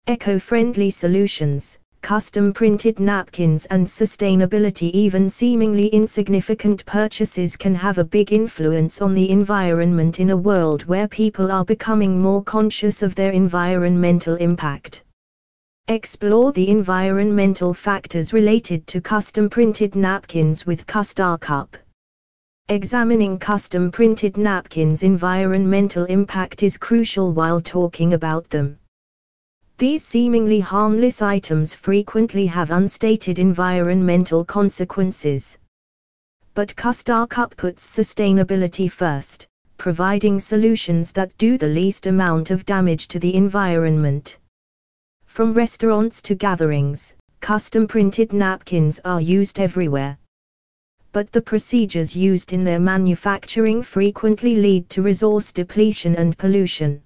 Eco-friendly solutions, custom printed napkins and sustainability. Even seemingly insignificant purchases can have a big influence on the environment in a world where people are becoming more conscious of their environmental impact. Explore the environmental factors related to custom printed napkins with CustarCup. Examining custom printed napkins' environmental impact is crucial while talking about them. These seemingly harmless items frequently have unstated environmental consequences. But CustarCup puts sustainability first, providing solutions that do the least amount of damage to the environment. From restaurants to gatherings, custom printed napkins are used everywhere. But the procedures used in their manufacturing frequently lead to resource depletion and pollution.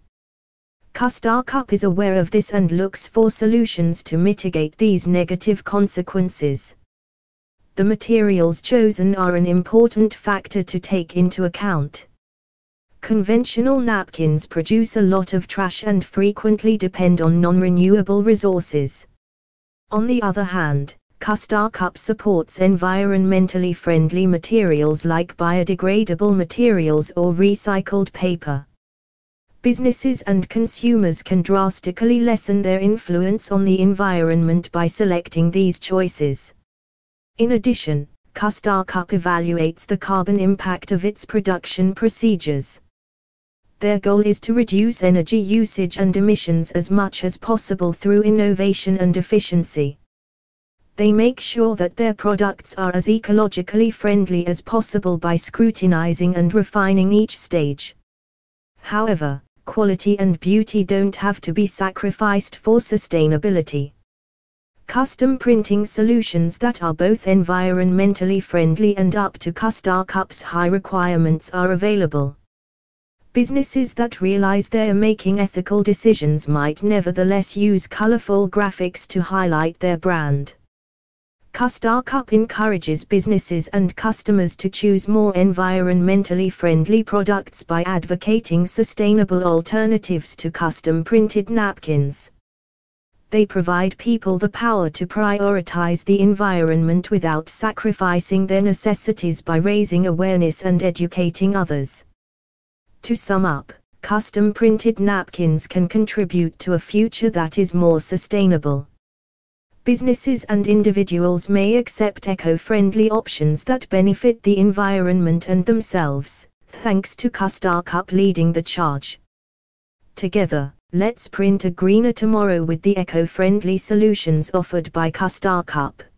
CustarCup is aware of this and looks for solutions to mitigate these negative consequences. The materials chosen are an important factor to take into account. Conventional napkins produce a lot of trash and frequently depend on non-renewable resources. On the other hand, CustarCup supports environmentally friendly materials like biodegradable materials or recycled paper. Businesses and consumers can drastically lessen their influence on the environment by selecting these choices. In addition, CustarCup evaluates the carbon impact of its production procedures. Their goal is to reduce energy usage and emissions as much as possible through innovation and efficiency. They make sure that their products are as ecologically friendly as possible by scrutinizing and refining each stage. However, quality and beauty don't have to be sacrificed for sustainability. Custom printing solutions that are both environmentally friendly and up to CustarCup's high requirements are available. Businesses that realize they are making ethical decisions might nevertheless use colorful graphics to highlight their brand. CustarCup encourages businesses and customers to choose more environmentally friendly products by advocating sustainable alternatives to custom printed napkins. They provide people the power to prioritize the environment without sacrificing their necessities by raising awareness and educating others. To sum up, custom printed napkins can contribute to a future that is more sustainable. Businesses and individuals may accept eco-friendly options that benefit the environment and themselves, thanks to CustarCup leading the charge. Together, let's print a greener tomorrow with the eco-friendly solutions offered by CustarCup.